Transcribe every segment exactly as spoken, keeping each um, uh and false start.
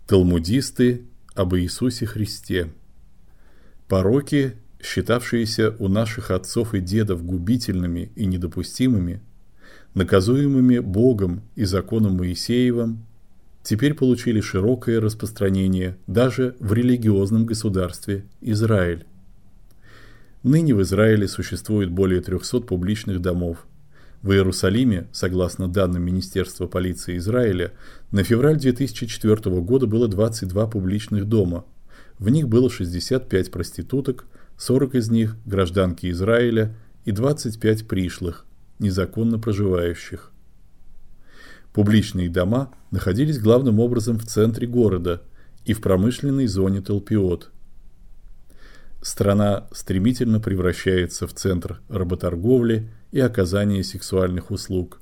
Талмудисты об Иисусе Христе. Пороки, считавшиеся у наших отцов и дедов губительными и недопустимыми, наказуемыми Богом и законом Моисеевым, теперь получили широкое распространение даже в религиозном государстве Израиль. Ныне в Израиле существует более трехсот публичных домов. В Иерусалиме, согласно данным Министерства полиции Израиля, на февраль две тысячи четвёртого года было двадцать два публичных дома. В них было шестьдесят пять проституток, сорок из них гражданки Израиля и двадцать пять пришлых, незаконно проживающих. Публичные дома находились главным образом в центре города и в промышленной зоне Талпиот. Страна стремительно превращается в центр работорговли и оказания сексуальных услуг.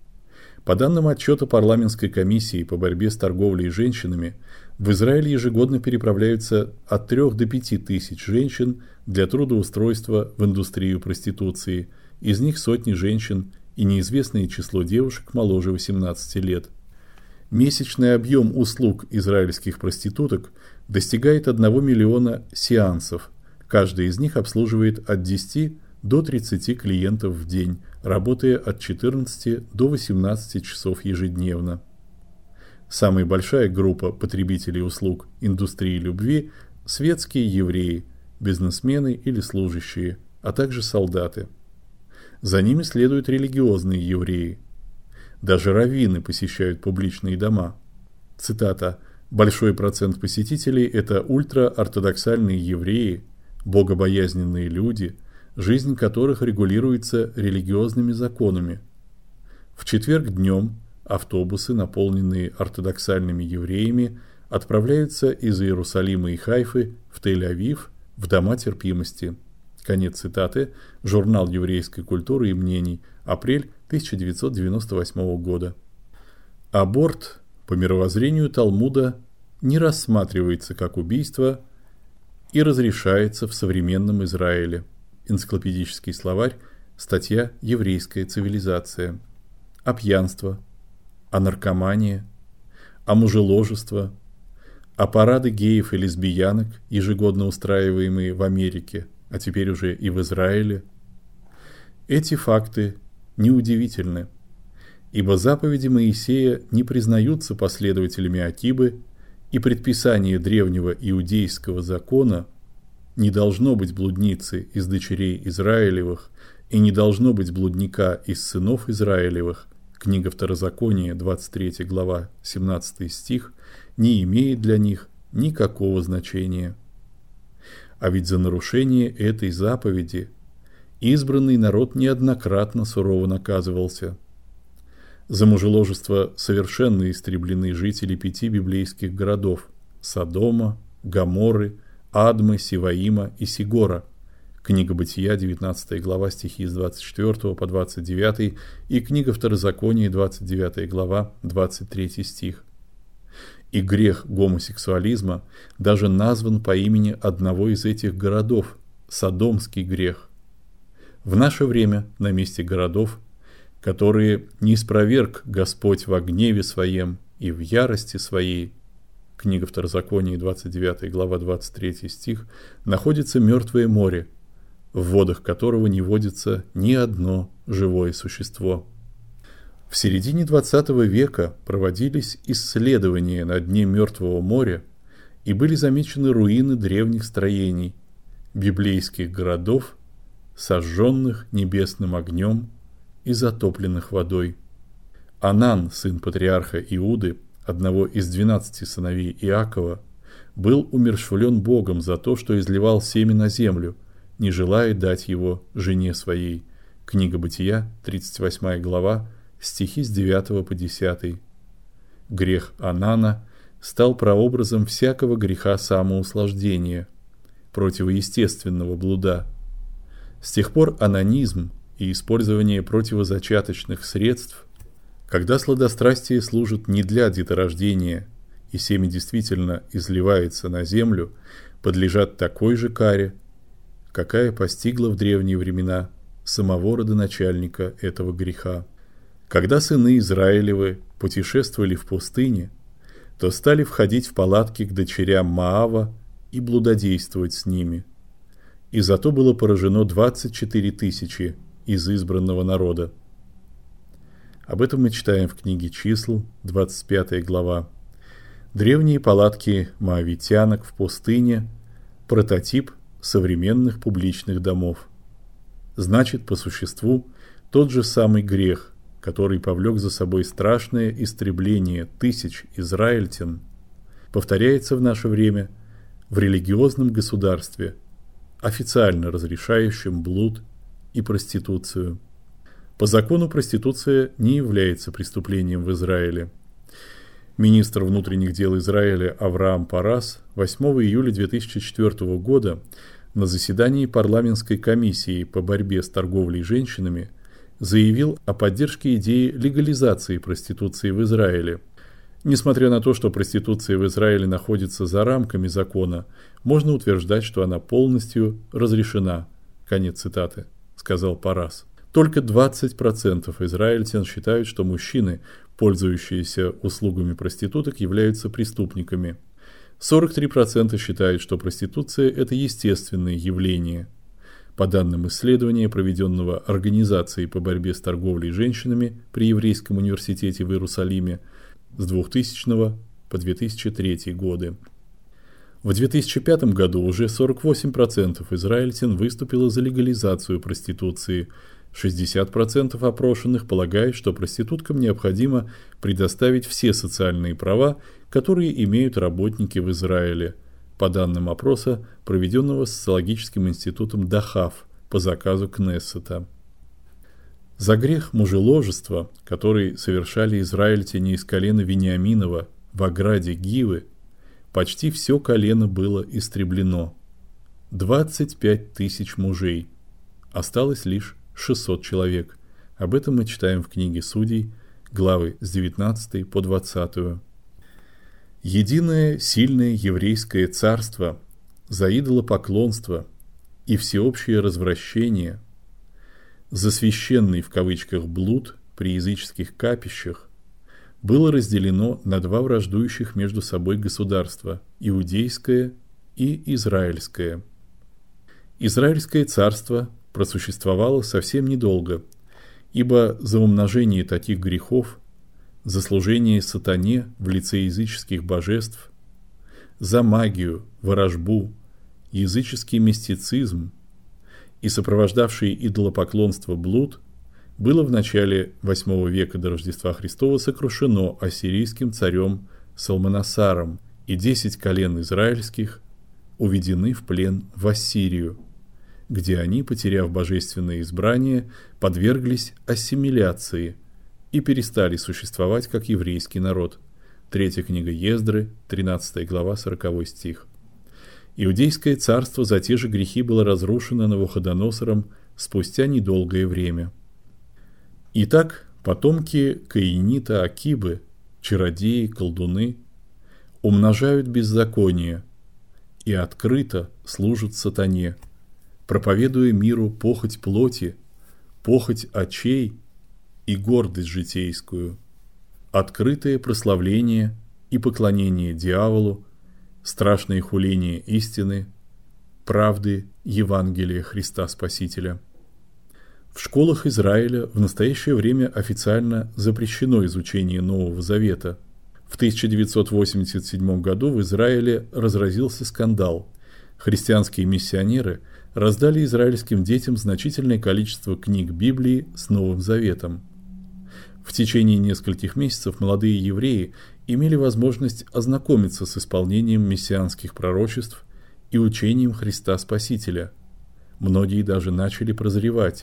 По данным отчета парламентской комиссии по борьбе с торговлей женщинами, в Израиль ежегодно переправляются от трёх до пяти тысяч женщин для трудоустройства в индустрию проституции, из них сотни женщин и неизвестное число девушек моложе восемнадцати лет. Месячный объем услуг израильских проституток достигает одного миллиона сеансов. Каждый из них обслуживает от десяти до тридцати клиентов в день, работая от четырнадцати до восемнадцати часов ежедневно. Самая большая группа потребителей услуг индустрии любви – светские евреи, бизнесмены или служащие, а также солдаты. За ними следуют религиозные евреи. Даже раввины посещают публичные дома. Цитата: «Большой процент посетителей – это ультраортодоксальные евреи, богобоязненные люди, жизнь которых регулируется религиозными законами. В четверг днем автобусы, наполненные ортодоксальными евреями, отправляются из Иерусалима и Хайфы в Тель-Авив в дома терпимости». Конец цитаты. Журнал еврейской культуры и мнений. Апрель тысяча девятьсот девяносто восьмого года. Аборт, по мировоззрению Талмуда, не рассматривается как убийство и разрешается в современном Израиле. Энциклопедический словарь, статья «Еврейская цивилизация». А пьянство, а наркомания, а мужеложество, а парады геев и лесбиянок, ежегодно устраиваемые в Америке, а теперь уже и в Израиле. Эти факты неудивительны, ибо заповеди Моисея не признаются последователями Акибы, и предписание древнего иудейского закона «не должно быть блудницы из дочерей Израилевых и не должно быть блудника из сынов Израилевых», книга Второзакония, двадцать третья глава, семнадцатый стих, не имеет для них никакого значения. А ведь за нарушение этой заповеди избранный народ неоднократно сурово наказывался. За мужеложество совершенно истреблены жители пяти библейских городов – Содома, Гоморры, Адмы, Сиваима и Сигора. Книга Бытия, девятнадцатая глава, стихи с двадцать четвёртого по двадцать девятый, и книга Второзакония, двадцать девятая глава, двадцать третий стих. И грех гомосексуализма даже назван по имени одного из этих городов – Содомский грех. В наше время на месте городов, которые не испроверг Господь во гневе Своем и в ярости Своей, книга Второзакония, двадцать девятая глава, двадцать третий стих, находится мертвое море, в водах которого не водится ни одно живое существо. В середине двадцатого века проводились исследования на дне Мертвого моря и были замечены руины древних строений, библейских городов, сожженных небесным огнем и затопленных водой. Анан, сын патриарха Иуды, одного из двенадцати сыновей Иакова, был умерщвлен Богом за то, что изливал семя на землю, не желая дать его жене своей. Книга Бытия, тридцать восьмая глава, стихи с девятого по десятый. Грех Анана стал прообразом всякого греха самоуслаждения, противоестественного блуда. С тех пор анонизм и использование противозачаточных средств, когда сладострастие служит не для деторождения и семя действительно изливается на землю, подлежат такой же каре, какая постигла в древние времена самого родоначальника этого греха. Когда сыны Израилевы путешествовали в пустыне, то стали входить в палатки к дочерям Моава и блудодействовать с ними. И зато было поражено двадцать четыре тысячи из избранного народа. Об этом мы читаем в книге «Чисел», двадцать пятая глава. Древние палатки моавитянок в пустыне – прототип современных публичных домов. Значит, по существу, тот же самый грех, который повлек за собой страшное истребление тысяч израильтян, повторяется в наше время в религиозном государстве, официально разрешающем блуд и проституцию. По закону проституция не является преступлением в Израиле. Министр внутренних дел Израиля Авраам Парас восьмого июля две тысячи четвёртого года на заседании парламентской комиссии по борьбе с торговлей женщинами заявил о поддержке идеи легализации проституции в Израиле. Несмотря на то, что проституция в Израиле находится за рамками закона, можно утверждать, что она полностью разрешена. Конец цитаты, сказал Парас. Только двадцать процентов израильтян считают, что мужчины, пользующиеся услугами проституток, являются преступниками. сорок три процента считают, что проституция – это естественное явление. По данным исследования, проведенного Организацией по борьбе с торговлей женщинами при Еврейском университете в Иерусалиме с двухтысячного по две тысячи третий годы. В две тысячи пятом году уже сорок восемь процентов израильтян выступило за легализацию проституции. шестьдесят процентов опрошенных полагают, что проституткам необходимо предоставить все социальные права, которые имеют работники в Израиле, по данным опроса, проведенного социологическим институтом Дахав по заказу Кнессета. За грех мужеложества, который совершали израильтяне из колена Вениаминова в ограде Гивы, почти все колено было истреблено. двадцать пять тысяч мужей. Осталось лишь шестьсот человек. Об этом мы читаем в книге Судей, главы с девятнадцатой по двадцатую. Единое сильное еврейское царство за идолопоклонство и всеобщее развращение, за священный в кавычках блуд при языческих капищах, было разделено на два враждующих между собой государства – иудейское и израильское. Израильское царство просуществовало совсем недолго, ибо за умножение таких грехов, за служение сатане в лице языческих божеств, за магию, ворожбу, языческий мистицизм и сопровождавший идолопоклонство блуд было в начале восьмого века до Рождества Христова сокрушено ассирийским царем Салманасаром, и десять колен израильских уведены в плен в Ассирию, где они, потеряв божественное избрание, подверглись ассимиляции и перестали существовать как еврейский народ. Третья книга Ездры, тринадцатая глава, сороковой стих. Иудейское царство за те же грехи было разрушено Навуходоносором спустя недолгое время. Итак, потомки каинита Акибы, чародеи, колдуны, умножают беззаконие и открыто служат сатане, проповедуя миру похоть плоти, похоть очей и гордость житейскую, открытое прославление и поклонение дьяволу, страшное хуление истины, правды Евангелия Христа Спасителя. В школах Израиля в настоящее время официально запрещено изучение Нового Завета. В тысяча девятьсот восемьдесят седьмом году в Израиле разразился скандал. Христианские миссионеры раздали израильским детям значительное количество книг Библии с Новым Заветом. В течение нескольких месяцев молодые евреи имели возможность ознакомиться с исполнением мессианских пророчеств и учением Христа Спасителя. Многие даже начали прозревать.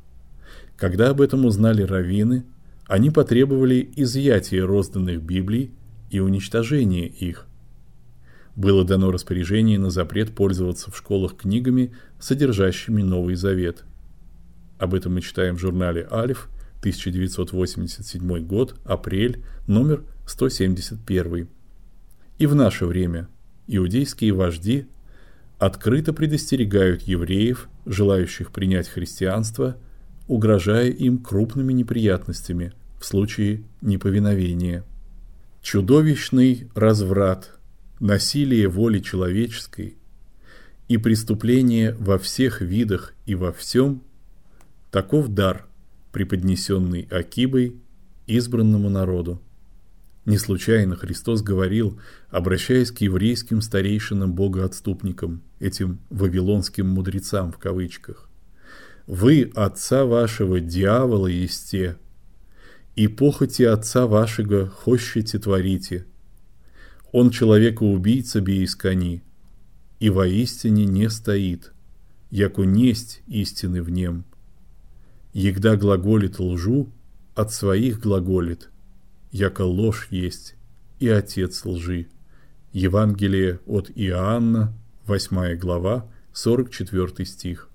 Когда об этом узнали раввины, они потребовали изъятия розданных Библий и уничтожения их. Было дано распоряжение на запрет пользоваться в школах книгами, содержащими Новый Завет. Об этом мы читаем в журнале «Алиф», тысяча девятьсот восемьдесят седьмой год, апрель, номер сто семьдесят один. И в наше время иудейские вожди открыто предостерегают евреев, желающих принять христианство, угрожая им крупными неприятностями в случае неповиновения. Чудовищный разврат, насилие воли человеческой и преступление во всех видах и во всем – таков дар, преподнесенный Акибой избранному народу. Не случайно Христос говорил, обращаясь к еврейским старейшинам-богоотступникам, этим «вавилонским мудрецам» в кавычках: «Вы отца вашего дьявола есте, и похоти отца вашего хощете творите. Он человека-убийца беискони, и воистине не стоит, яко несть истины в нем. Егда глаголит лжу, от своих глаголит, яко ложь есть, и отец лжи». Евангелие от Иоанна, восьмая глава, сорок четвёртый стих.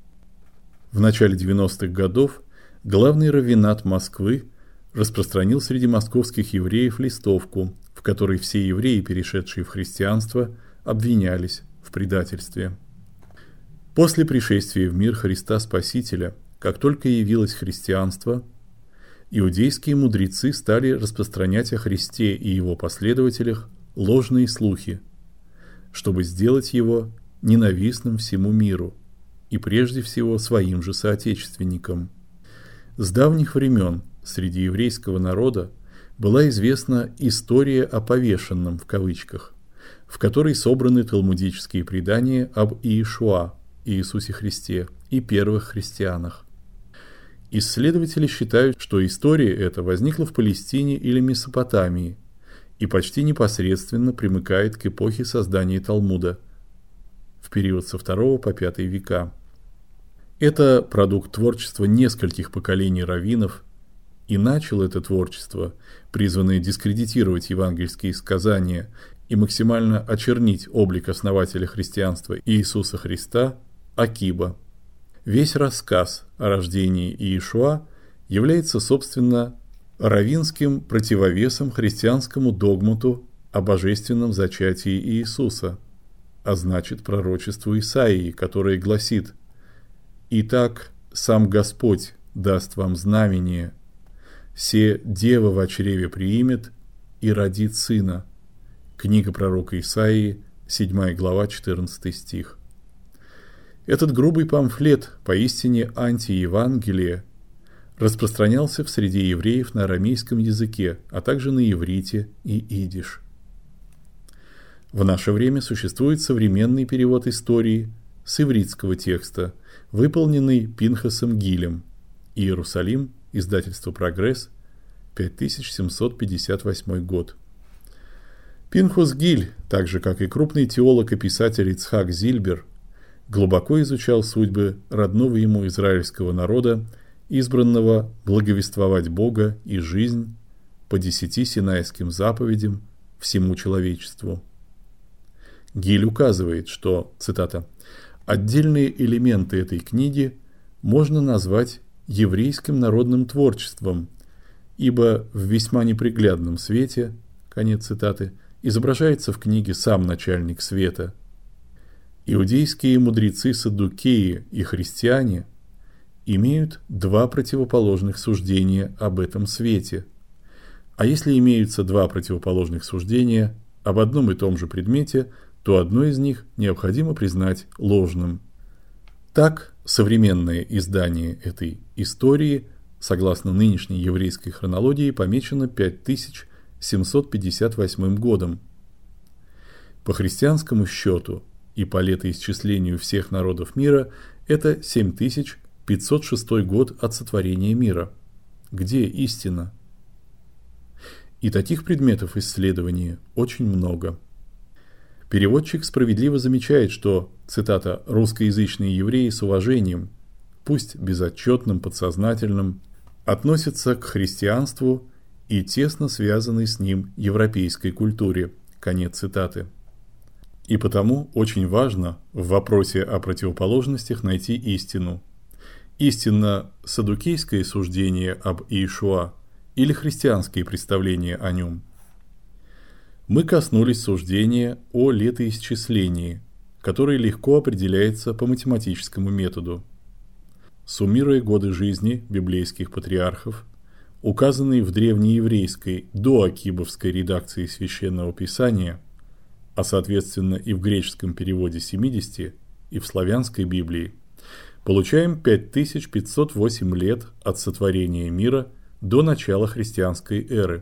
В начале девяностых годов главный раввинат Москвы распространил среди московских евреев листовку, в которой все евреи, перешедшие в христианство, обвинялись в предательстве. После пришествия в мир Христа Спасителя, как только явилось христианство, иудейские мудрецы стали распространять о Христе и его последователях ложные слухи, чтобы сделать его ненавистным всему миру и прежде всего своим же соотечественникам. С давних времен среди еврейского народа была известна история о повешенном в кавычках, в которой собраны талмудические предания об Иешуа, Иисусе Христе, и первых христианах. Исследователи считают, что история эта возникла в Палестине или Месопотамии и почти непосредственно примыкает к эпохе создания Талмуда в период со второго по пятый века. Это продукт творчества нескольких поколений раввинов, и начал это творчество, призванное дискредитировать евангельские сказания и максимально очернить облик основателя христианства Иисуса Христа, Акиба. Весь рассказ о рождении Иешуа является, собственно, раввинским противовесом христианскому догмату о божественном зачатии Иисуса, а значит пророчеству Исаии, которое гласит: «Итак, сам Господь даст вам знамение, се дева во чреве приимет и родит сына». Книга пророка Исаии, седьмая глава, четырнадцатый стих. Этот грубый памфлет, поистине антиевангелие, распространялся в среде евреев на арамейском языке, а также на иврите и идиш. В наше время существует современный перевод истории с ивритского текста, выполненный Пинхасом Гилем, Иерусалим, издательство «Прогресс», пять тысяч семьсот пятьдесят восьмой год. Пинхас Гиль, так же как и крупный теолог и писатель Ицхак Зильбер, глубоко изучал судьбы родного ему израильского народа, избранного благовествовать Бога и жизнь по десяти синайским заповедям всему человечеству. Гиль указывает, что, цитата, «отдельные элементы этой книги можно назвать еврейским народным творчеством, ибо в весьма неприглядном свете, конец цитаты, изображается в книге сам начальник света. Иудейские мудрецы-саддукеи и христиане имеют два противоположных суждения об этом свете. А если имеются два противоположных суждения об одном и том же предмете, то одно из них необходимо признать ложным». Так, современное издание этой истории, согласно нынешней еврейской хронологии, помечено пять тысяч семьсот пятьдесят восьмым годом. По христианскому счету и по летоисчислению всех народов мира это семь тысяч пятьсот шестой год от сотворения мира. Где истина? И таких предметов исследования очень много. Переводчик справедливо замечает, что, цитата, «русскоязычные евреи с уважением, пусть безотчетным, подсознательным, относятся к христианству и тесно связаны с ним европейской культуре». Конец цитаты. И потому очень важно в вопросе о противоположностях найти истину. Истинно саддукейское суждение об Иешуа или христианские представления о нем. Мы коснулись суждения о летоисчислении, которое легко определяется по математическому методу. Суммируя годы жизни библейских патриархов, указанные в древнееврейской доакибовской редакции Священного Писания, а соответственно и в греческом переводе семидесяти, и в славянской Библии, получаем пять тысяч пятьсот восемь лет от сотворения мира до начала христианской эры.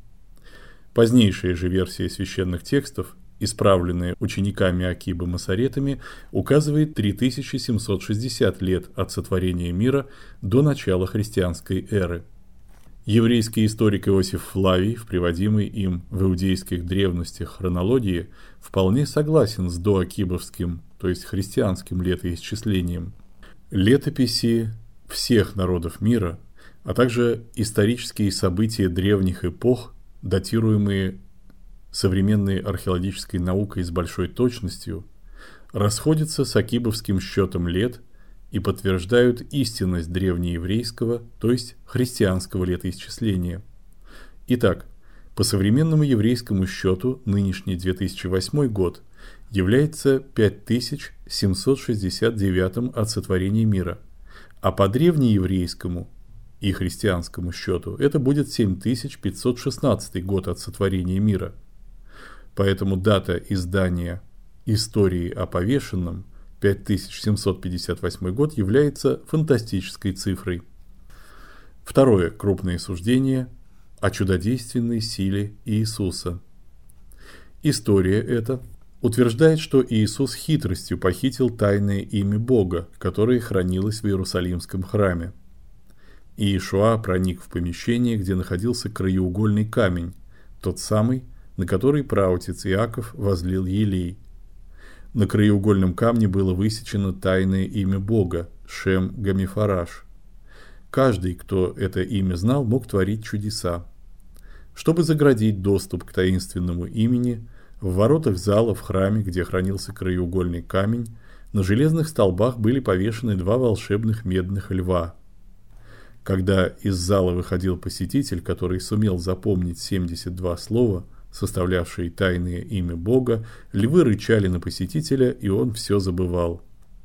Позднейшая же версия священных текстов, исправленная учениками Акиба Массоретами, указывает три тысячи семьсот шестьдесят лет от сотворения мира до начала христианской эры. Еврейский историк Иосиф Флавий, в приводимой им в иудейских древностях хронологии, вполне согласен с доакибовским, то есть христианским летоисчислением. Летописи всех народов мира, а также исторические события древних эпох, датируемые современной археологической наукой с большой точностью, расходятся с акибовским счетом лет и подтверждают истинность древнееврейского, то есть христианского летоисчисления. Итак, по современному еврейскому счету нынешний две тысячи восьмой год является пять тысяч семьсот шестьдесят девятым от сотворения мира, а по древнееврейскому и христианскому счету это будет семь тысяч пятьсот шестнадцатый год от сотворения мира. Поэтому дата издания «Истории о повешенном» пять тысяч семьсот пятьдесят восьмой год является фантастической цифрой. Второе крупное суждение о чудодейственной силе Иисуса. История эта утверждает, что Иисус хитростью похитил тайное имя Бога, которое хранилось в Иерусалимском храме. Иешуа проник в помещение, где находился краеугольный камень, тот самый, на который праотец Иаков возлил елей. На краеугольном камне было высечено тайное имя Бога – Шем Гамифараш. Каждый, кто это имя знал, мог творить чудеса. Чтобы заградить доступ к таинственному имени, в воротах зала в храме, где хранился краеугольный камень, на железных столбах были повешены два волшебных медных льва. Когда из зала выходил посетитель, который сумел запомнить семьдесят два слова, составлявшие тайное имя Бога, львы рычали на посетителя, и он все забывал.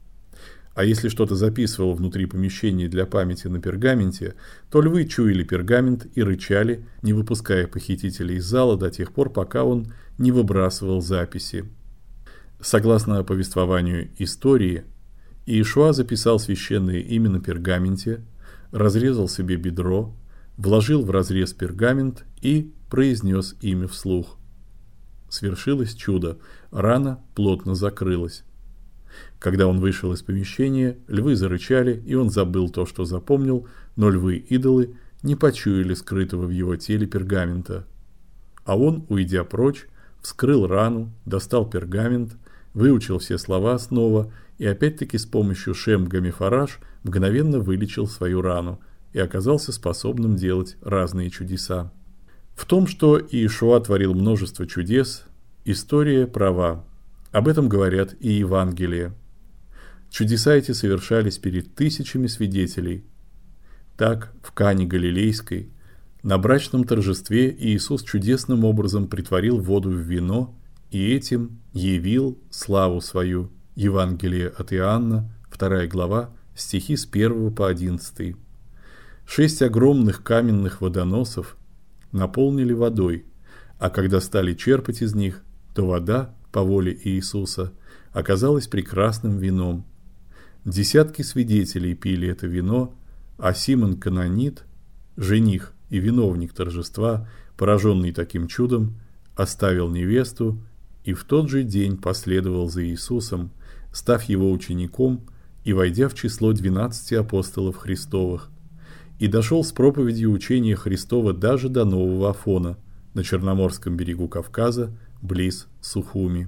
А если что-то записывал внутри помещения для памяти на пергаменте, то львы чуяли пергамент и рычали, не выпуская похитителя из зала до тех пор, пока он не выбрасывал записи. Согласно повествованию истории, Иешуа записал священное имя на пергаменте, разрезал себе бедро, вложил в разрез пергамент и произнес имя вслух. Свершилось чудо, рана плотно закрылась. Когда он вышел из помещения, львы зарычали, и он забыл то, что запомнил, но львы-идолы не почуяли скрытого в его теле пергамента. А он, уйдя прочь, вскрыл рану, достал пергамент, выучил все слова снова и опять-таки с помощью Шем Гамифараш мгновенно вылечил свою рану и оказался способным делать разные чудеса. В том, что Иешуа творил множество чудес, история права. Об этом говорят и Евангелия. Чудеса эти совершались перед тысячами свидетелей. Так, в Кане Галилейской, на брачном торжестве Иисус чудесным образом претворил воду в вино и этим явил славу свою. Евангелие от Иоанна, вторая глава, стихи с первого по одиннадцатый. Шесть огромных каменных водоносов наполнили водой, а когда стали черпать из них, то вода, по воле Иисуса, оказалась прекрасным вином. Десятки свидетелей пили это вино, а Симон Кананит, жених и виновник торжества, пораженный таким чудом, оставил невесту и в тот же день последовал за Иисусом, став его учеником и войдя в число двенадцати апостолов Христовых, и дошел с проповедью учения Христова даже до Нового Афона, на Черноморском берегу Кавказа, близ Сухуми.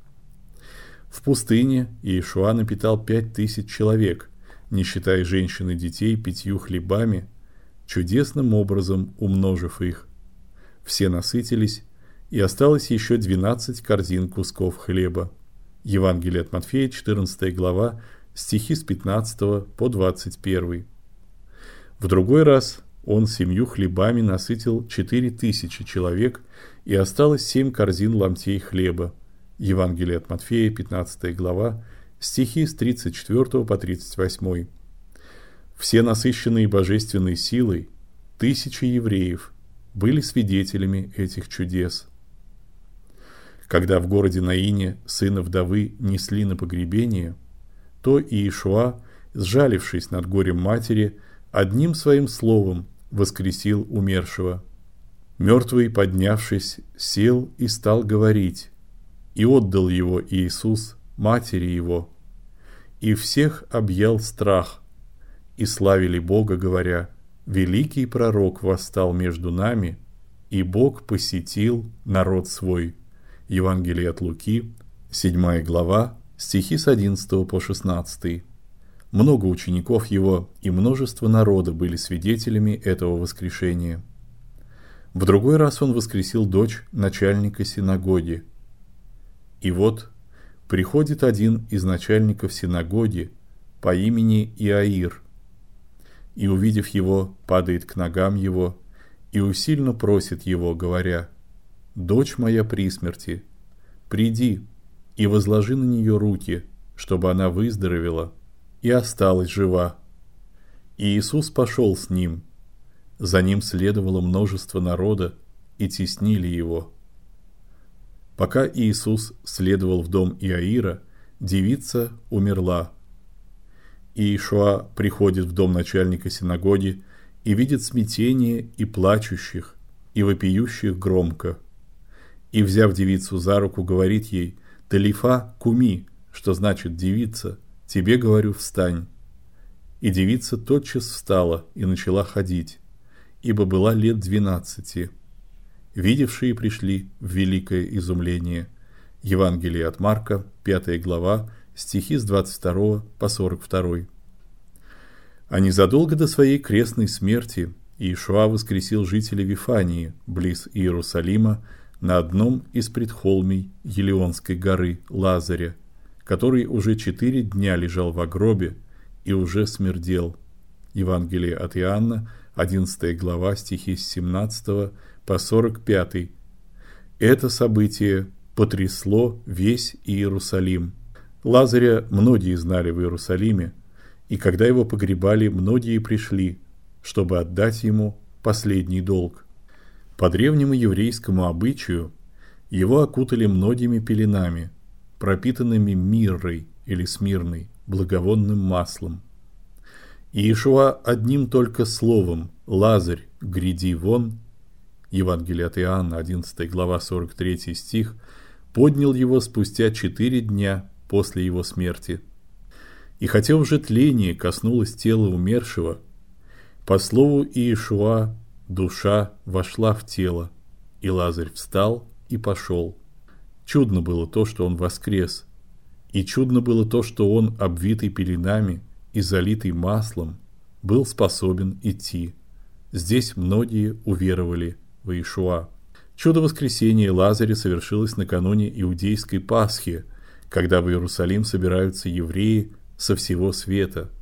В пустыне Иешуа напитал пять тысяч человек, не считая женщин и детей, пятью хлебами, чудесным образом умножив их. Все насытились, и осталось еще двенадцать корзин кусков хлеба. Евангелие от Матфея, четырнадцатая глава, стихи с пятнадцатого по двадцать первый. В другой раз он семью хлебами насытил четыре тысячи человек, и осталось семь корзин ломтей хлеба. Евангелие от Матфея, пятнадцатая глава, стихи с тридцать четвёртого по тридцать восьмой. Все насыщенные божественной силой, тысячи евреев были свидетелями этих чудес. Когда в городе Наине сына вдовы несли на погребение, то Иешуа, сжалившись над горем матери, одним своим словом воскресил умершего. Мертвый, поднявшись, сел и стал говорить, и отдал его Иисус матери его. И всех объял страх, и славили Бога, говоря: «Великий пророк восстал между нами, и Бог посетил народ свой». Евангелие от Луки, седьмая глава, стихи с одиннадцатого по шестнадцатый. Много учеников его и множество народа были свидетелями этого воскрешения. В другой раз он воскресил дочь начальника синагоги. И вот приходит один из начальников синагоги по имени Иаир, и, увидев его, падает к ногам его и усильно просит его, говоря: «Дочь моя при смерти, приди и возложи на нее руки, чтобы она выздоровела и осталась жива». И Иисус пошел с ним. За ним следовало множество народа, и теснили его. Пока Иисус следовал в дом Иаира, девица умерла. Иешуа приходит в дом начальника синагоги и видит смятение и плачущих, и вопиющих громко. И, взяв девицу за руку, говорит ей: «Талифа куми», что значит: «Девица, тебе говорю, встань». И девица тотчас встала и начала ходить, ибо была лет двенадцати. Видевшие пришли в великое изумление. Евангелие от Марка, пятая глава, стихи с двадцать второго по сорок второй. А незадолго до своей крестной смерти Иешуа воскресил жителей Вифании, близ Иерусалима, на одном из предхолмий Елеонской горы Лазаря, который уже четыре дня лежал в гробе и уже смердел. Евангелие от Иоанна, одиннадцатая глава, стихи с семнадцатого по сорок пятый. Это событие потрясло весь Иерусалим. Лазаря многие знали в Иерусалиме, и когда его погребали, многие пришли, чтобы отдать ему последний долг. По древнему еврейскому обычаю его окутали многими пеленами, пропитанными миррой или смирной, благовонным маслом. Иешуа одним только словом: «Лазарь, гряди вон», Евангелие от Иоанна, одиннадцатая глава, сорок третий стих, поднял его спустя четыре дня после его смерти. И хотя уже тление коснулось тела умершего, по слову Иешуа душа вошла в тело, и Лазарь встал и пошел. Чудно было то, что он воскрес, и чудно было то, что он, обвитый пеленами и залитый маслом, был способен идти. Здесь многие уверовали в Иешуа. Чудо воскресения Лазаря совершилось накануне иудейской Пасхи, когда в Иерусалим собираются евреи со всего света.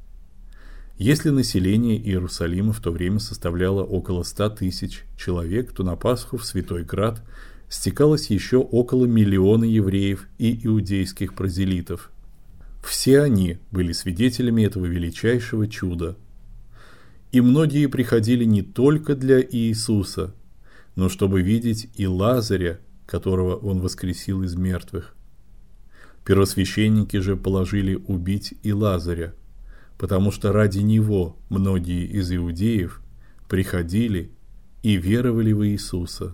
Если население Иерусалима в то время составляло около ста тысяч человек, то на Пасху в Святой Град стекалось еще около миллиона евреев и иудейских прозелитов. Все они были свидетелями этого величайшего чуда. И многие приходили не только для Иисуса, но чтобы видеть и Лазаря, которого он воскресил из мертвых. Первосвященники же положили убить и Лазаря, потому что ради него многие из иудеев приходили и веровали в Иисуса.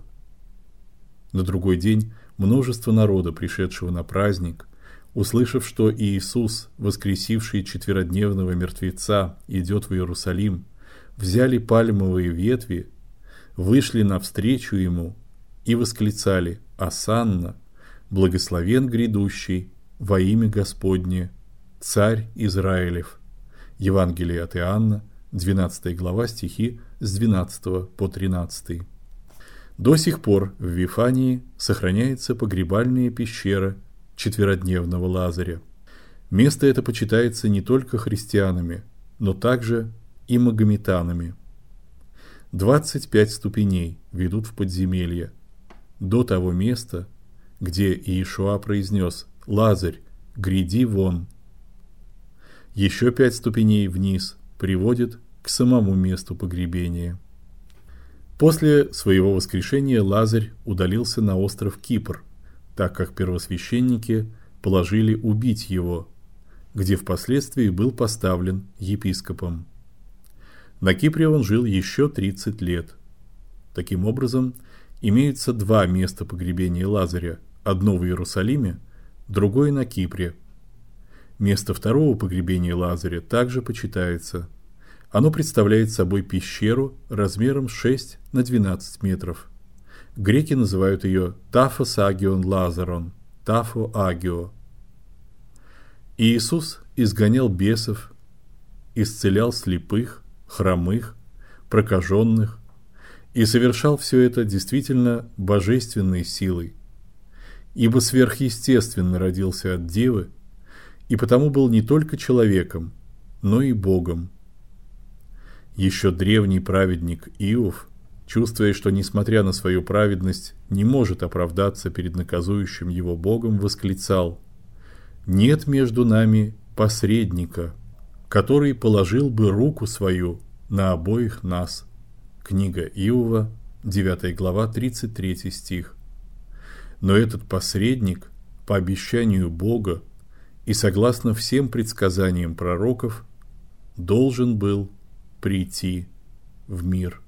На другой день множество народа, пришедшего на праздник, услышав, что Иисус, воскресивший четверодневного мертвеца, идет в Иерусалим, взяли пальмовые ветви, вышли навстречу ему и восклицали: «Осанна, благословен грядущий во имя Господне, Царь Израилев». Евангелие от Иоанна, двенадцатая глава, стихи с двенадцатого по тринадцатый. До сих пор в Вифании сохраняется погребальная пещера четверодневного Лазаря. Место это почитается не только христианами, но также и магометанами. двадцать пять ступеней ведут в подземелье, до того места, где Иешуа произнес: «Лазарь, гряди вон». Еще пять ступеней вниз приводит к самому месту погребения. После своего воскрешения Лазарь удалился на остров Кипр, так как первосвященники положили убить его, где впоследствии был поставлен епископом. На Кипре он жил еще тридцать лет. Таким образом, имеются два места погребения Лазаря: одно в Иерусалиме, другое на Кипре. Место второго погребения Лазаря также почитается. Оно представляет собой пещеру размером шесть на двенадцать метров. Греки называют ее Тафос Агион Лазарон, Тафо Агио. Иисус изгонял бесов, исцелял слепых, хромых, прокаженных и совершал все это действительно божественной силой, ибо сверхъестественно родился от девы и потому был не только человеком, но и Богом. Еще древний праведник Иов, чувствуя, что, несмотря на свою праведность, не может оправдаться перед наказующим его Богом, восклицал: «Нет между нами посредника, который положил бы руку свою на обоих нас». Книга Иова, девятая глава, тридцать третий стих. Но этот посредник, по обещанию Бога и согласно всем предсказаниям пророков, должен был прийти в мир.